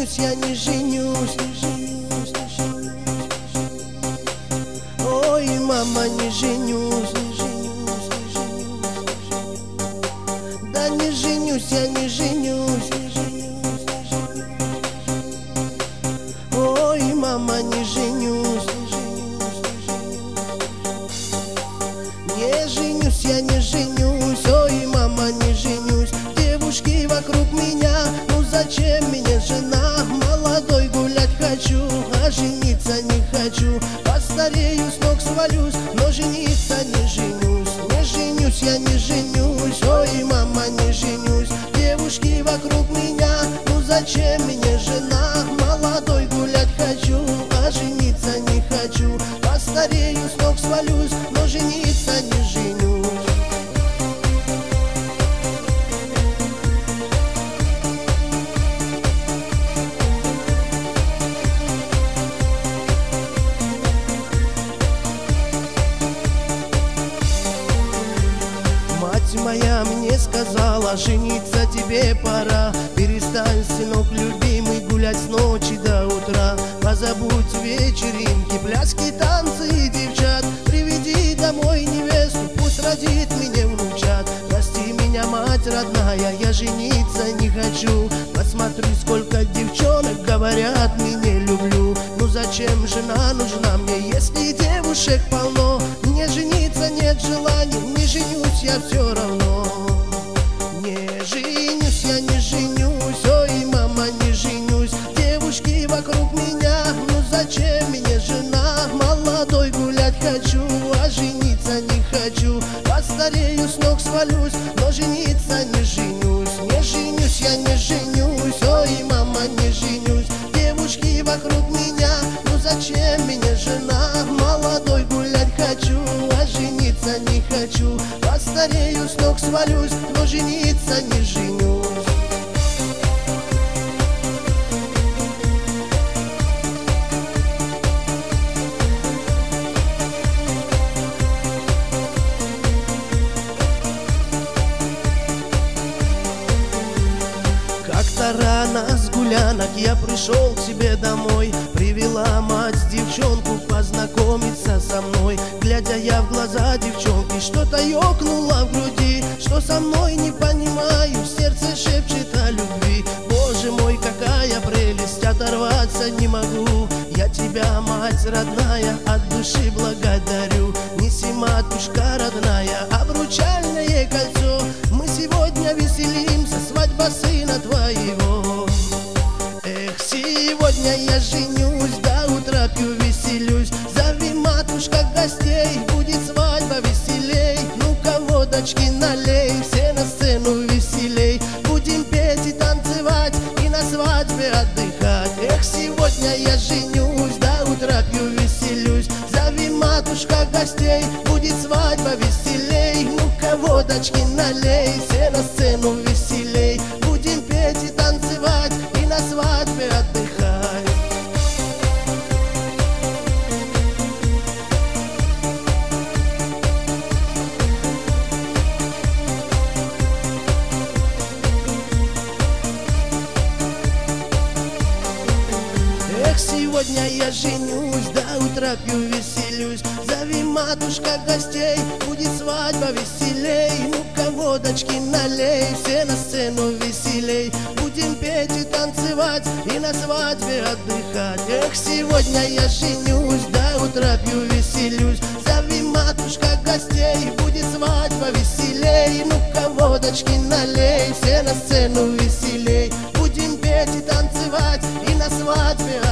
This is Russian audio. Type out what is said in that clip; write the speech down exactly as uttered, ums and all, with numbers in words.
женюсь, я не женюсь. Ой, мама, не женюсь. Да не женюсь, я не женюсь. Ой, мама, не женюсь. Не женюсь, я не женюсь. Ой, мама, не женюсь. Девушки вокруг меня, ну зачем мне жена? Молодой гулять хочу, а жениться не хочу. Постарею, с ног свалюсь, но жениться не женюсь. Не женюсь, я не женюсь. Ой, мама, не женюсь. Девушки вокруг меня, ну зачем мне жена? Молодой гулять хочу, а жениться не хочу. Постарею, с ног свалюсь, но жениться не женюсь. Мать моя мне сказала, жениться тебе пора. Перестань, сынок любимый, гулять с ночи до утра. Позабудь вечеринки, пляски, танцы и девчат. Приведи домой невесту, пусть родит мне внучат. Прости меня, мать родная, я жениться не хочу. Посмотри, сколько девчонок говорят, меня люблю. Ну зачем жена нужна мне, если девушек полно? Мне жениться нет желания, не женюсь я все равно. Не женюсь, я не женюсь. Ой, мама, не женюсь. Девушки вокруг меня, ну зачем мне жена? Молодой гулять хочу, а жениться не хочу. Постарею, с ног свалюсь, но жениться не женюсь. Не женюсь, я не женюсь. Ой, мама, не женюсь. Девушки вокруг меня, ну зачем мне жена? Молодой гулять хочу, а жениться не хочу. Постарею, с ног свалюсь, но жениться не женюсь. Как-то рано с гулянок я пришел к себе домой. Привела мать девчонку познакомиться со мной. Глядя я в глаза девчонки, что-то ёкнуло в груди. Что со мной не понимаю, в сердце шепчет о любви. Боже мой, какая прелесть, оторваться не могу. Я тебя, мать родная, от души благодарю. Неси, матушка родная, обручальное кольцо. Мы сегодня веселимся, свадьба сына твоего. Эх, сегодня я женюсь, до утра пью, веселюсь. Зови, матушка, гостей, будет свадьба веселей. Ну-ка, водочки налей, все на сцену веселей. Будем петь и танцевать, и на свадьбе отдыхать. Эх, сегодня я женюсь, до утра пью, веселюсь. Зови, матушка, гостей, будет свадьба веселей. Ну-ка, водочки налей, все на сцену веселей. Будем петь и танцевать, и на свадьбе отдыхать. Эх, сегодня я женюсь, до утра пью, веселюсь. Зови, матушка, гостей, будет свадьба веселей. Ну-ка, водочки налей, все на сцену веселей. Будем петь и танцевать, и на свадьбе отдыхать. Эх, сегодня я женюсь, до утра пью, веселюсь. Зови, матушка, гостей, будет свадьба веселей. Ну-ка, водочки налей, все на сцену веселей. Будем петь и танцевать, и на свадьбе